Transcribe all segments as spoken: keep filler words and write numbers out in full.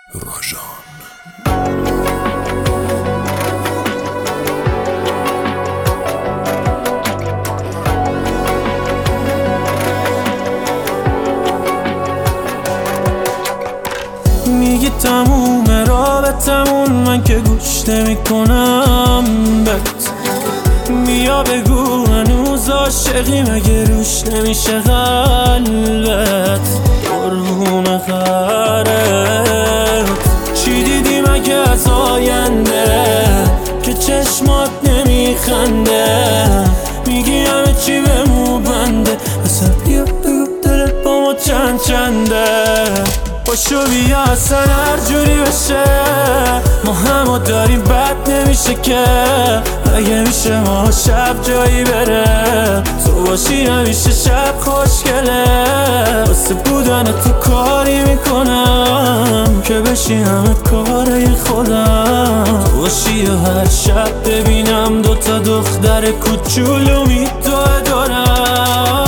راژان. میگی تموم رابطمون، من که گوش نمی کنم بهت. میا بگو هنوز عاشقی، مگه روش نمیشه قلبت؟ قربون خرت چی دیدی مگه از آینده که چشمات نمیخنده؟ میگی همه چی به مو بنده، اصلا بیا بگو دلت با ما چند چنده. باشو بیا اصلا هر جوری بشه، ما همو داریم بد نمیشه که. اگه میشه ما شب جایی بره، تو باشی همیشه شب خوشگله. واسه بودن تو کاری میکنم که بشی همه کارای خودم. تو باشی و هر شب ببینم دوتا دختر کوچولو میدوه دارم.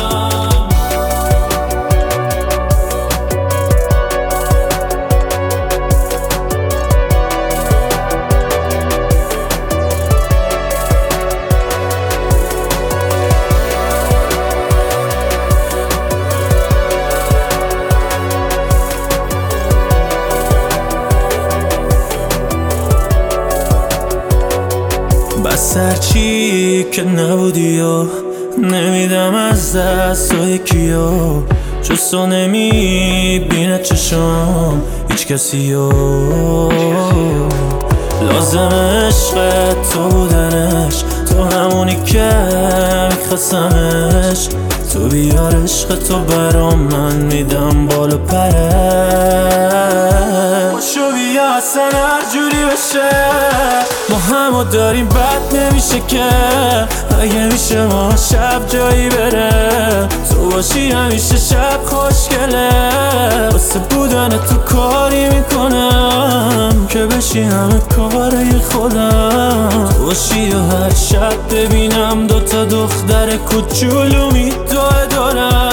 بس هرچی که نبودی و نمیدم از دست و یکیو، جز تو نمیبینه چشم هیچ کسی و لازم عشق تو بودنش، تو همونی که میخواستمش. تو بیار عشق تو برام، من میدم بالا پره. باشو بیا اصلا هر جوری بشه، ما همو داریم بد نمیشه که. اگه میشه ما شب جایی بره، تو باشی همیشه شب خوشگله. واسه بودن تو کاری میکنم که بشی همه کارای خودم. تو باشی و هر شب ببینم دوتا دختر کوچولو میدوه دارم.